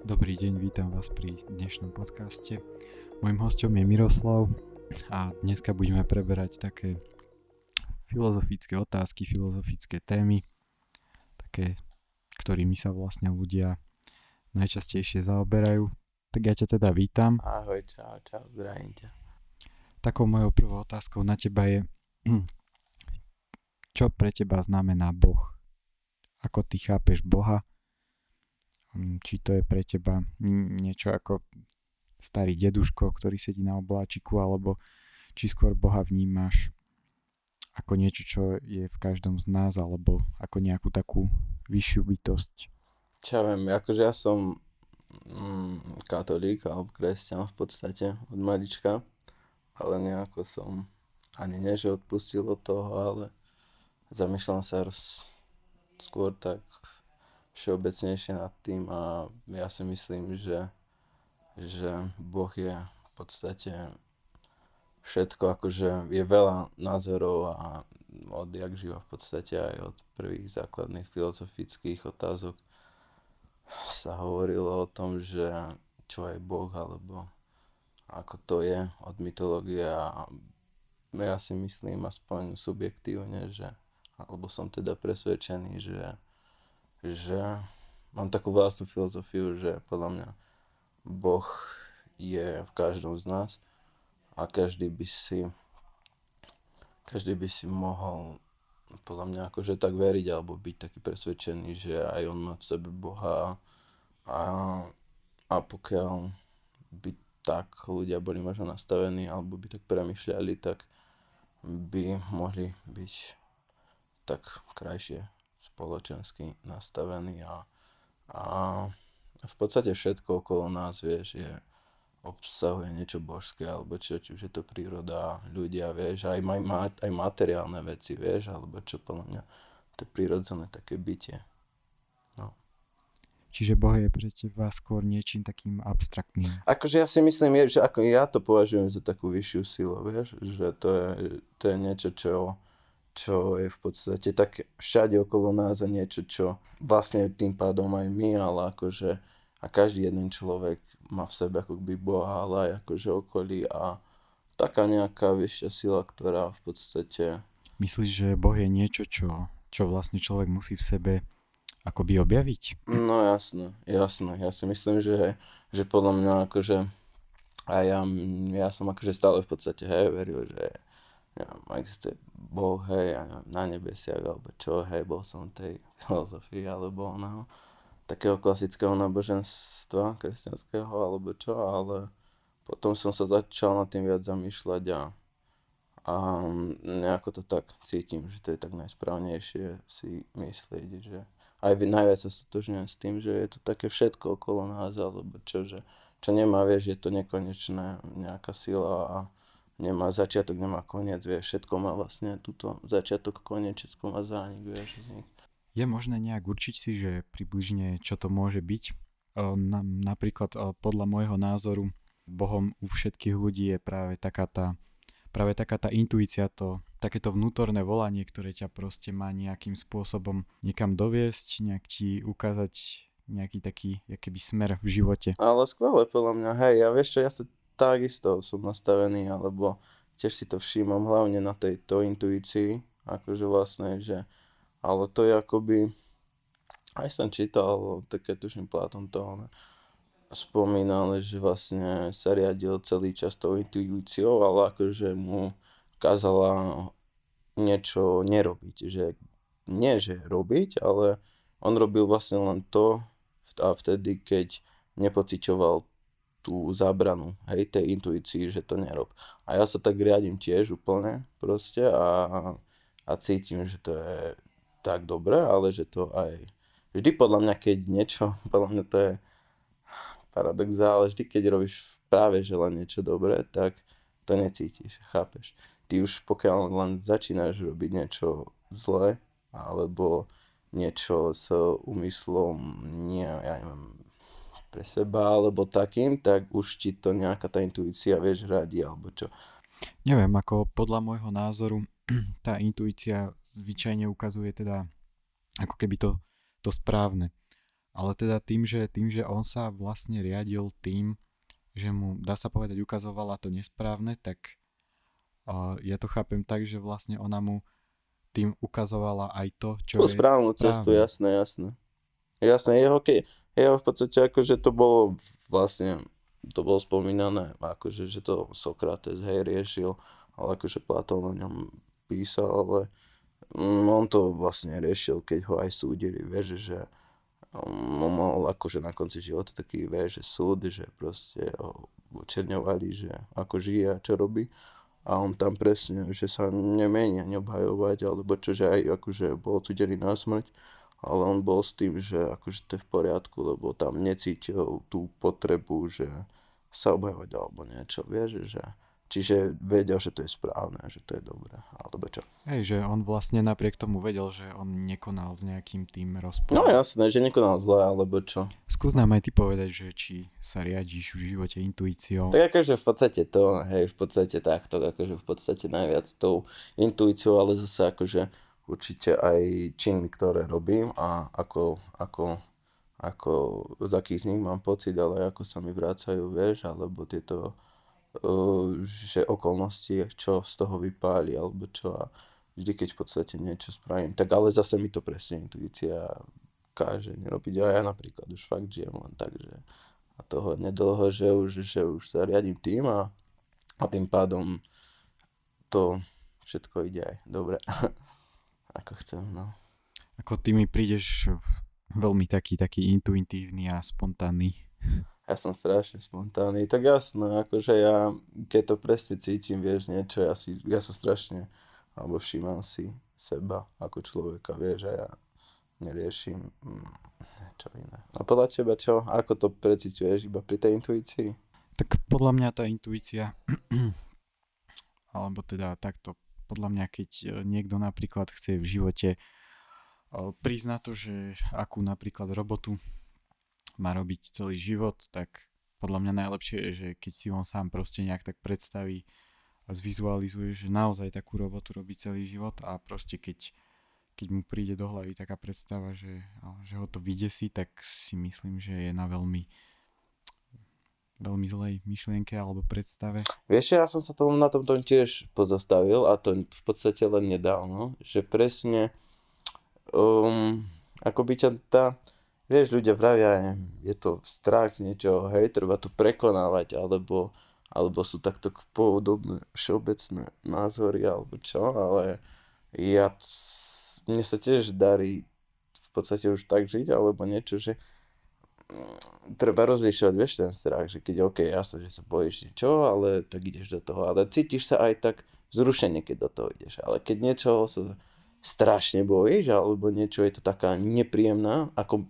Dobrý deň, vítam vás pri dnešnom podcaste. Mojím hosťom je Miroslav a dneska budeme preberať také filozofické otázky, filozofické témy, také, ktorými sa vlastne ľudia najčastejšie zaoberajú. Tak ja ťa teda vítam. Ahoj, čau, zdravím ťa. Takou mojou prvou otázkou na teba je, čo pre teba znamená Boh? Ako ty chápeš Boha? Či to je pre teba niečo ako starý deduško, ktorý sedí na obláčiku, alebo či skôr Boha vnímaš ako niečo, čo je v každom z nás, alebo ako nejakú takú vyššiu bytosť. Čo viem, akože ja som katolík alebo kresťan v podstate od malička, ale nejako som ani nie, že odpustil od toho, ale zamýšľam sa skôr tak všeobecnejšie nad tým a ja si myslím, že Boh je v podstate všetko, akože je veľa názorov a odjak živa v podstate aj od prvých základných filozofických otázok sa hovorilo o tom, že čo je Boh alebo ako to je od mytológie a ja si myslím aspoň subjektívne, že alebo som teda presvedčený, že mám takú vlastnú filozofiu, že podľa mňa Boh je v každom z nás a každý by si mohol podľa mňa akože tak veriť alebo byť taký presvedčený, že aj on má v sebe Boha a pokiaľ by tak ľudia boli možno nastavení alebo by tak premýšľali, tak by mohli byť tak krajšie spoločensky nastavený a v podstate všetko okolo nás, vieš, obsahuje niečo božské, alebo či už je to príroda, ľudia, vieš, aj materiálne veci, vieš, alebo čo podľa mňa to je prirodzené také bytie. No. Čiže Boh je pre teba skôr niečím takým abstraktným. Akože ja si myslím, že ako ja to považujem za takú vyššiu silu, vieš, že to je niečo, čo je v podstate tak všade okolo nás a niečo, čo vlastne tým pádom aj my, ale akože a každý jeden človek má v sebe ako by Boha, ale aj akože okolí a taká nejaká vyššia sila, ktorá v podstate... Myslíš, že Boh je niečo, čo vlastne človek musí v sebe akoby objaviť? No jasno. Ja si myslím, že podľa mňa akože a ja som akože stále v podstate veril, že existuje Boh, na nebesiach, alebo čo, bol som tej filozofii, alebo takého klasického náboženstva kresťanského, alebo čo, ale potom som sa začal nad tým viac zamýšľať a nejako to tak cítim, že to je tak najsprávnejšie si myslieť, že aj najviac sa stotožňujem s tým, že je to také všetko okolo nás, alebo čo nemá, vieš, je to nekonečné, nejaká sila a nemá začiatok, nemá koniec, vieš, všetko má vlastne túto začiatok, koniec, všetko má zánik, vieš. Je možné nejak určiť si, že približne čo to môže byť? Napríklad podľa môjho názoru Bohom u všetkých ľudí je práve taká tá intuícia, takéto vnútorné volanie, ktoré ťa proste má nejakým spôsobom niekam doviesť, nejak ti ukázať nejaký taký akýby smer v živote. Ale skvelé podľa mňa, ja sa takisto som nastavený, alebo tiež si to všímam hlavne na tejto intuícii, akože vlastne, že ale to je akoby, aj som čítal, také tuším Platón to spomínal, že vlastne sa riadil celý čas tou intuíciou, ale akože mu kázala niečo nerobiť, že nie že robiť, ale on robil vlastne len to a vtedy, keď nepociťoval tú zábranu, tej intuícii, že to nerob. A ja sa tak riadím tiež úplne proste a cítim, že to je tak dobré, ale že to aj vždy podľa mňa, keď niečo, podľa mňa to je paradox, ale vždy, keď robíš práve že len niečo dobré, tak to necítiš, chápeš? Ty už pokiaľ len začínaš robiť niečo zlé, alebo niečo s úmyslom, ja neviem, pre seba alebo takým, tak už ti to nejaká tá intuícia, vieš, radí alebo čo. Neviem, ako podľa môjho názoru tá intuícia zvyčajne ukazuje teda ako keby to správne. ale teda tým, že on sa vlastne riadil tým, že mu, dá sa povedať, ukazovala to nesprávne, tak ja to chápem tak, že vlastne ona mu tým ukazovala aj to, čo Tú je správnu cestu, správne. jasné, jasné. Jasné, jeho v podstate akože to bolo vlastne, to bolo spomínané, akože, že to Sokrates, hej, riešil, ale akože Platón o ňom písal, ale on to vlastne riešil, keď ho aj súdili, vieš, že on mal akože na konci života taký, vieš, že súd, že proste ho očerňovali, že ako žije a čo robí. A on tam presne, že sa nemenia neobhajovať, alebo čo, že aj akože bol odsudený na smrť, ale on bol s tým, že akože to je v poriadku, lebo tam necítil tú potrebu, že sa obhajovať alebo niečo, vieš, že čiže vedel, že to je správne, že to je dobré, alebo čo. Hej, že on vlastne napriek tomu vedel, že on nekonal s nejakým tým No rozporom. jasné, že nekonal zle, alebo čo. Skús nám aj ty povedať, že či sa riadiš v živote intuíciou. Tak akože v podstate to, hej, v podstate takto, akože v podstate najviac tou intuíciou, ale zase akože určite aj činmi, ktoré robím a ako z akých z nich mám pocit, ale ako sa mi vracajú, vieš, alebo tieto, že okolnosti, čo z toho vypáli, alebo čo a vždy, keď v podstate niečo spravím, tak ale zase mi to presne intuícia káže nerobiť a ja napríklad už fakt žijem len tak, že a toho nedlho, že už sa riadím tým a tým pádom to všetko ide aj dobre, ako chcem, no. Ako ty mi prídeš veľmi taký intuitívny a spontánny. Ja som strašne spontánny, tak jasno, akože ja, keď to presne cítim, vieš, niečo, ja sa strašne, alebo všímam si seba ako človeka, vieš, a ja neriešim niečo iné. A podľa teba čo? Ako to precíťuješ iba pri tej intuícii? Tak podľa mňa tá intuícia, alebo teda takto, podľa mňa keď niekto napríklad chce v živote prísť na to, že akú napríklad robotu má robiť celý život, tak podľa mňa najlepšie je, že keď si on sám proste nejak tak predstaví a zvizualizuje, že naozaj takú robotu robí celý život a proste keď mu príde do hlavy taká predstava, že ho to vydesí, tak si myslím, že je na veľmi zlej myšlienke alebo predstave. Vieš, ja som sa na tomto tiež pozastavil a to v podstate len nedávno, že presne ako by ťa vieš, ľudia vravia, je to strach z niečoho, hej, treba to prekonávať, alebo sú takto podobné všeobecné názory, alebo čo, ale mne sa tiež darí v podstate už tak žiť, alebo niečo, že treba rozlišovať, vieš, ten strach, že keď OK, jasne, že sa bojíš niečo, ale tak ideš do toho, ale cítiš sa aj tak vzrušene, keď do toho ideš, ale keď niečoho sa strašne bojíš, alebo niečo je to taká nepríjemná, ako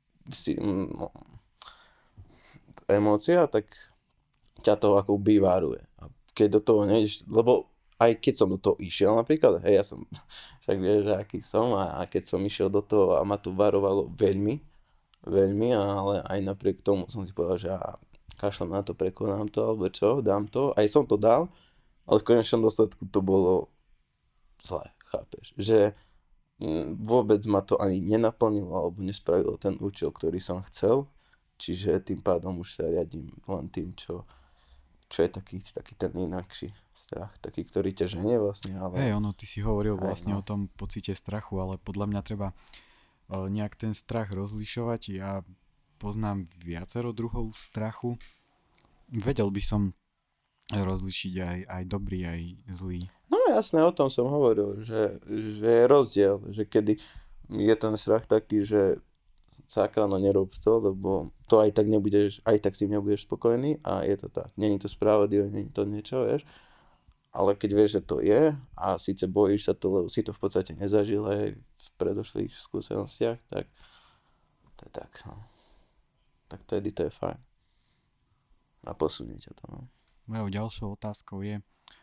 emócia, tak ťa to ako vyvaruje. A keď do toho nejdeš, lebo aj keď som do toho išiel napríklad, hej, ja som, však vieš, aký som a keď som išiel do toho a ma to varovalo veľmi, veľmi, ale aj napriek tomu som si povedal, že ja kašľam na to, prekonám to, alebo čo, dám to, aj som to dal, ale v konečnom dôsledku to bolo zlé, chápeš, že vôbec ma to ani nenaplnilo alebo nespravilo ten účel, ktorý som chcel, čiže tým pádom už sa riadím len tým, čo je taký ten inakší strach, taký, ktorý ťa ženie vlastne, ale... Hej, ty si hovoril vlastne no. o tom pocite strachu, ale podľa mňa treba nejak ten strach rozlišovať. Ja poznám viacero druhov strachu. Vedel by som rozlišiť aj dobrý, aj zlý. No jasné, o tom som hovoril, že je rozdiel, že kedy je ten strach taký, že sakra, no nerob to, lebo to aj tak nebudeš, aj tak si nebudeš spokojný a je to tak. Není to spravodlivé, není to niečo, vieš. Ale keď vieš, že to je a síce bojíš sa to, lebo si to v podstate nezažil aj v predošlých skúsenostiach, tak to je tak, no. Tak tedy to je fajn. A posunie ťa to, no. Mojou ďalšou otázkou je,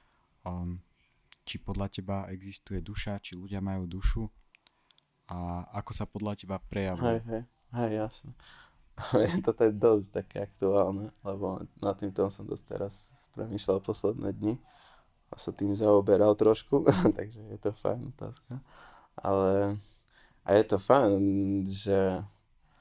či podľa teba existuje duša, či ľudia majú dušu a ako sa podľa teba prejavuje. Hej, jasne. Toto je dosť také aktuálne, lebo nad týmto som dosť teraz premýšľal posledné dni a sa tým zaoberal trošku, takže je to fajn otázka. Ale a je to fajn, že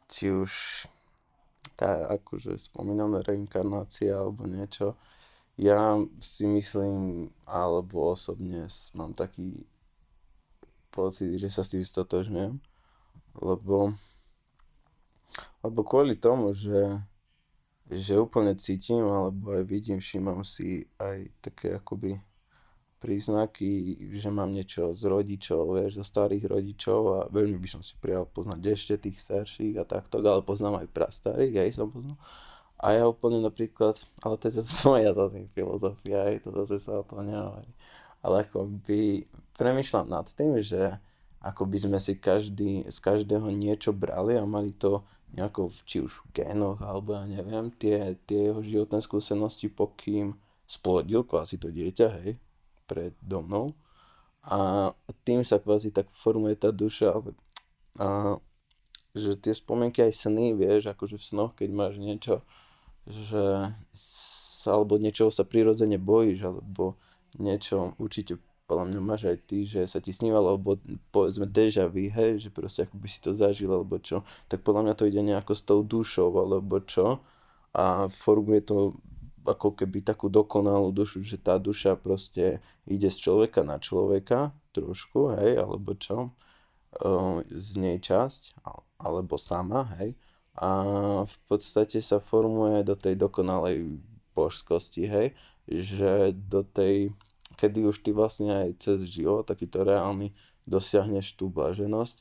či už tá akože spomínaná reinkarnácia alebo niečo. Ja si myslím, alebo osobne mám taký pocit, že sa s tým stotožňujem, lebo, lebo kvôli tomu, že úplne cítim, alebo aj vidím, všímam si aj také akoby príznaky, že mám niečo z rodičov, vieš, zo starých rodičov a veľmi by som si prijal poznať ešte tých starších a takto, ale poznám aj prastarých, aj som poznal. A ja úplne napríklad, ale to je zase moja zase filozofia, aj to zase sa o to nehovorí. Ale akoby premýšľam nad tým, že ako by sme si každý, z každého niečo brali a mali to nejako či už v génoch, alebo ja neviem, tie jeho životné skúsenosti, pokým splodil kvázi to dieťa, hej, predo mnou. A tým sa kvázi tak formuje tá duša, a že tie spomienky aj sny, vieš, akože v snoch, keď máš niečo, že sa, alebo niečoho sa prirodzene bojíš, alebo niečo určite podľa mňa máš aj ty, že sa ti snívalo, alebo povedzme déjà vu, hej, že proste ako by si to zažil, alebo čo, tak podľa mňa to ide nejako s tou dušou, alebo čo, a formuje to ako keby takú dokonalú dušu, že tá duša proste ide z človeka na človeka, trošku, hej, alebo čo, z nej časť, alebo sama, hej, a v podstate sa formuje do tej dokonalej božskosti, hej, že do tej, kedy už ty vlastne aj cez život, takýto reálny, dosiahneš tú blaženosť,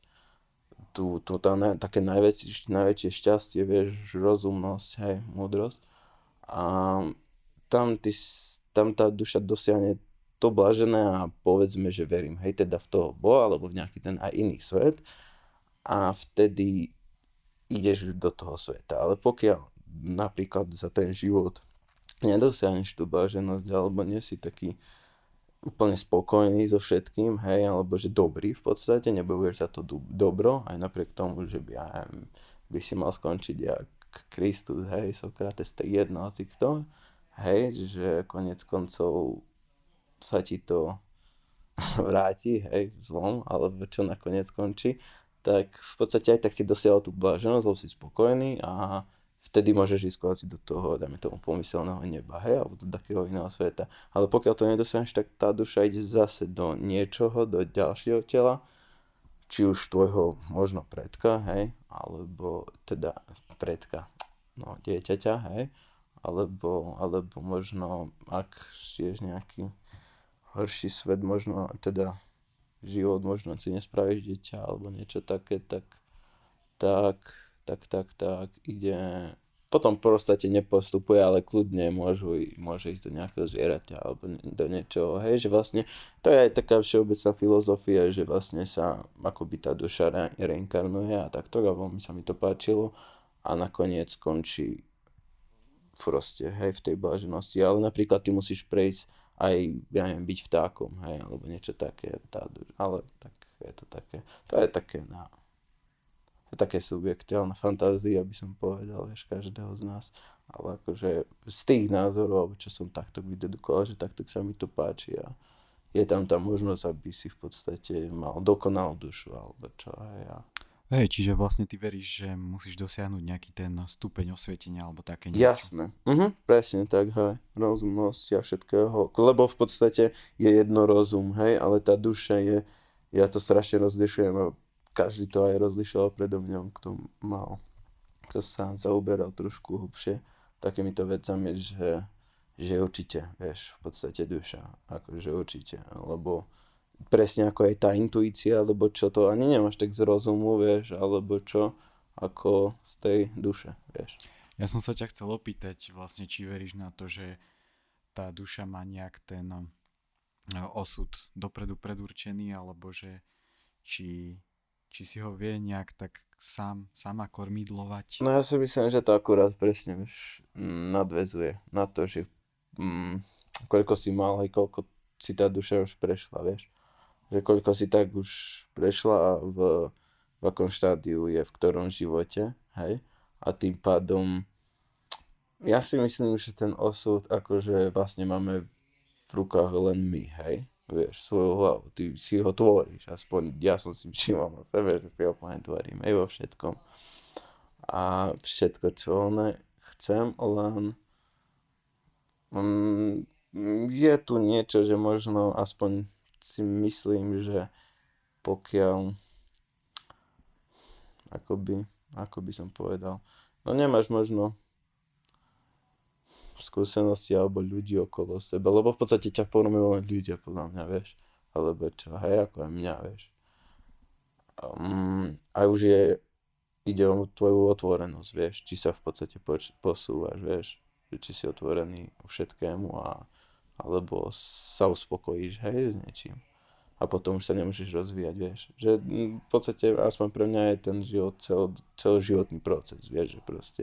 také najväčšie šťastie, vieš, rozumnosť, hej, múdrosť. A tam tá duša dosiahne to blažené a povedzme, že verím, hej, teda v toho Boha, alebo v nejaký ten aj iný svet a vtedy ideš do toho sveta. Ale pokiaľ napríklad za ten život nedosiahneš tú blaženosť, alebo nie si taký úplne spokojný so všetkým, hej, alebo že dobrý v podstate, nebojuješ za to dobro, aj napriek tomu, že by si mal skončiť jak Kristus, hej, Sokrates, tak jedno, asi kto, hej, že konec koncov sa ti to vráti, hej, v zlom, alebo čo nakoniec skončí, tak v podstate aj tak si dosiahol tú blaženosť, lebo si spokojný a vtedy môžeš ísť kvázi do toho, dajme tomu pomyselného neba, hej, alebo do takého iného sveta. Ale pokiaľ to nedosiahneš, tak tá duša ide zase do niečoho, do ďalšieho tela, či už tvojho možno predka, hej, alebo teda predka, no dieťaťa, hej, alebo možno, ak žiješ nejaký horší svet, možno teda život, možno si nespravíš dieťa alebo niečo také, tak, tak ide, potom v podstate nepostupuje, ale kľudne môže ísť do nejakého zvieraťa alebo do niečoho, hej, že vlastne to je aj taká všeobecná filozofia, že vlastne sa akoby tá duša reinkarnuje a takto, a veľmi sa mi to páčilo a nakoniec skončí proste, hej, v tej blaženosti, ale napríklad ty musíš prejsť aj, ja neviem, byť vtákom, hej, alebo niečo také, ale tak je to také, to je také také subjektívna fantázia, by som povedal, vieš, každého z nás, ale akože z tých názorov, alebo čo som takto vydedukoval, že takto sa mi to páči a je tam tá možnosť, aby si v podstate mal dokonalú dušu, alebo čo, hej, a Hej, čiže vlastne ty veríš, že musíš dosiahnuť nejaký ten stupeň osvietenia alebo také niečo. jasné, presne tak, hej, rozumnosť a všetkého, lebo v podstate je jedno rozum, hej, ale tá duša je, ja to strašne rozlišujem a každý to aj rozlišoval predo mňou, kto sa zaoberal trošku hlbšie takýmito vecami, že určite, vieš, v podstate duša, akože určite, lebo presne ako aj tá intuícia, alebo čo to ani nemáš tak z rozumu, vieš, alebo čo, ako z tej duše, vieš. Ja som sa ťa chcel opýtať vlastne, či veríš na to, že tá duša má nejak ten osud dopredu predurčený, alebo že či si ho vie nejak tak sama kormidlovať. No ja si myslím, že to akurát presne, vieš, nadväzuje na to, že koľko si mal, aj koľko si tá duša už prešla, vieš. Že koľko si tak už prešla a v akom štádiu je v ktorom živote, hej. A tým pádom ja si myslím, že ten osud akože vlastne máme v rukách len my, hej. Vieš, svoju hlavu, ty si ho tvoríš, aspoň ja som si všimol na sebe, že si ho plne tvorím, hej, vo všetkom. a všetko, čo chcem, len je tu niečo, že možno aspoň si myslím, že pokiaľ ako by som povedal, no nemáš možno skúsenosti alebo ľudí okolo seba, lebo v podstate ťa formujú len ľudia, podľa mňa, vieš, alebo čo, hej, ako aj mňa, vieš. A už ide o tvoju otvorenosť, vieš, či sa v podstate posúvaš, vieš, že či si otvorený všetkému alebo sa uspokojíš, hej, s niečím. A potom už sa nemôžeš rozvíjať, vieš. Že v podstate, aspoň pre mňa je ten život celoživotný proces, vieš, že proste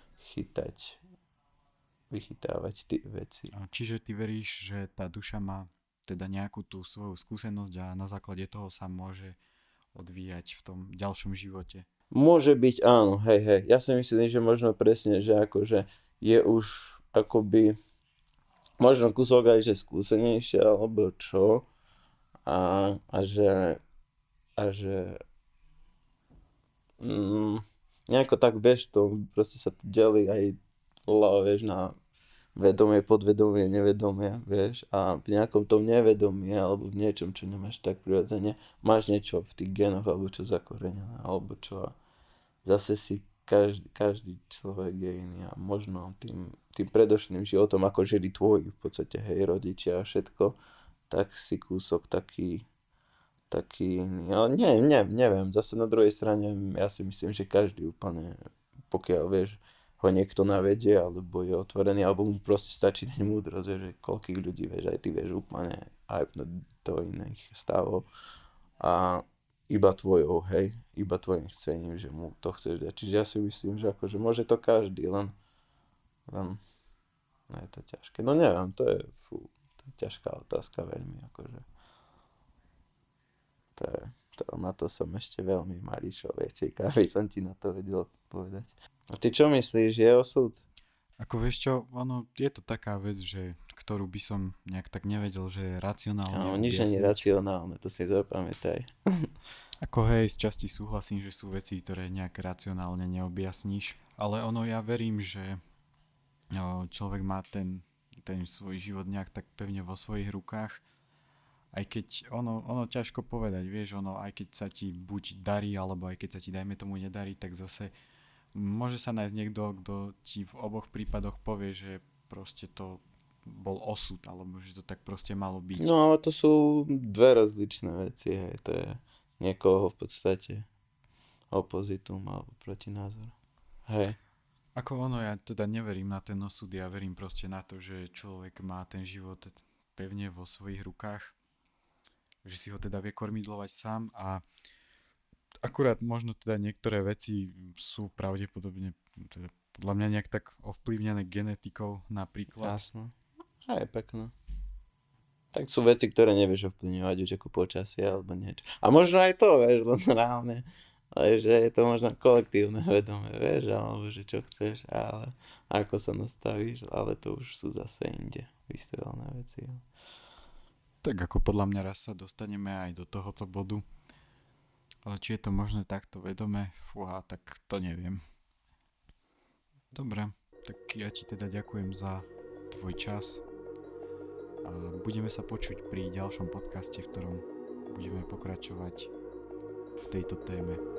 vychytávať tie veci. Čiže ty veríš, že tá duša má teda nejakú tú svoju skúsenosť a na základe toho sa môže odvíjať v tom ďalšom živote? Môže byť, áno, hej. Ja si myslím, že možno presne, že akože je už akoby možno kúsok aj, že skúsenejšie, alebo čo. A že nejako tak, vieš, to proste sa tu delí aj vieš, na vedomie, podvedomie, nevedomie, vieš, a v nejakom tom nevedomie, alebo v niečom, čo nemáš tak prirodzene, máš niečo v tých genoch, alebo čo zakorenené, alebo čo, a zase si každý človek je iný a možno tým predošlým životom, ako žili tvoji, v podstate, hej, rodičia a všetko, tak si kúsok taký iný, ale neviem, zase na druhej strane ja si myslím, že každý úplne, pokiaľ vieš, ho niekto navedie, alebo je otvorený, alebo mu proste stačí neň múdrosť, vieš, že koľkých ľudí, vieš, aj ty vieš úplne aj do iných stavov a iba tvojim chcením, že mu to chceš dať, čiže ja si myslím, že akože môže to každý, len no je to ťažké, no neviem, to je ťažká otázka veľmi, akože. Na to som ešte veľmi malý človečík, aby som ti na to vedel povedať. A ty čo myslíš, je osud? Ako vieš čo, ono je to taká vec, že ktorú by som nejak tak nevedel, že je racionálne. Áno, nič nie je racionálne, to si zapamätaj. Ako hej, z časti súhlasím, že sú veci, ktoré nejak racionálne neobjasníš, ale ja verím, že človek má ten svoj život nejak tak pevne vo svojich rukách, aj keď ono ťažko povedať, vieš, aj keď sa ti buď darí, alebo aj keď sa ti dajme tomu nedarí, tak zase môže sa nájsť niekto, kto ti v oboch prípadoch povie, že proste to bol osud, alebo že to tak proste malo byť. No ale to sú dve rozličné veci, hej, to je niekoho v podstate opozitum alebo protinázor, hej. Ako ja teda neverím na ten osud, ja verím proste na to, že človek má ten život pevne vo svojich rukách, že si ho teda vie kormidlovať sám a akurát možno teda niektoré veci sú pravdepodobne teda podľa mňa nejak tak ovplyvnené genetikou napríklad. Jasno, a je pekné. Tak sú veci, ktoré nevieš ovplyvňovať už ako počasie alebo niečo. A možno aj to, vieš, len reálne. Ale že je to možno kolektívne vedomie, vieš, alebo že čo chceš, ale ako sa nastavíš, ale to už sú zase inde vystrelené veci. Tak ako podľa mňa raz sa dostaneme aj do tohoto bodu, ale či je to možné takto vedome, tak to neviem. Dobre, tak ja ti teda ďakujem za tvoj čas a budeme sa počuť pri ďalšom podcaste, v ktorom budeme pokračovať v tejto téme.